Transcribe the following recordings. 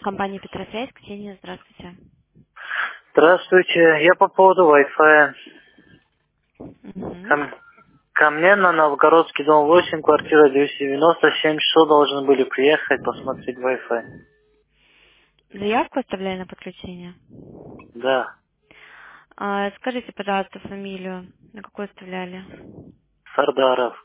Компания Петросвязь, Ксения, здравствуйте. Здравствуйте, я по поводу Wi-Fi. Мгм. Ко мне на Новгородский дом 8, квартира 297 часов должны были приехать посмотреть Wi-Fi. Заявку оставляли на подключение? Да, Скажите, пожалуйста, фамилию, на какую оставляли? Сардаров.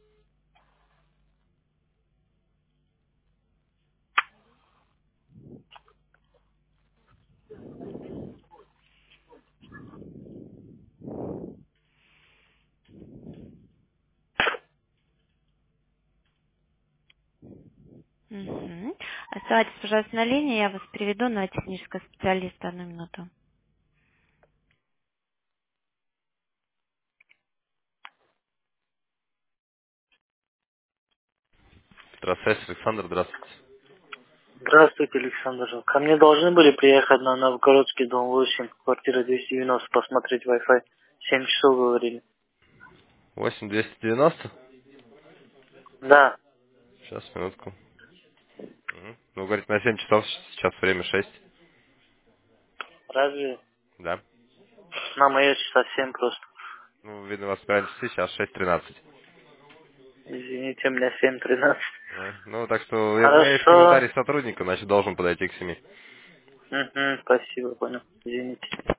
Угу. Оставайтесь, пожалуйста, на линии, я вас переведу на технического специалиста. 1 минуту. Здравствуйте, Александр, здравствуйте. Здравствуйте, Александр. Ко мне должны были приехать на Новгородский дом 8, квартира 290 посмотреть Wi-Fi. 7 часов говорили. 8290. Да, Сейчас, минутку. Ну, говорит, на 7 часов, сейчас время 6. разве? Да. На мои часа 7 просто. Ну, видно, у вас правильно часы, сейчас 6:13. Извините, у меня 7:13. Да. Ну, так что у меня есть Хорошо. комментарий сотрудника, значит, должен подойти к 7. Спасибо, понял. Извините.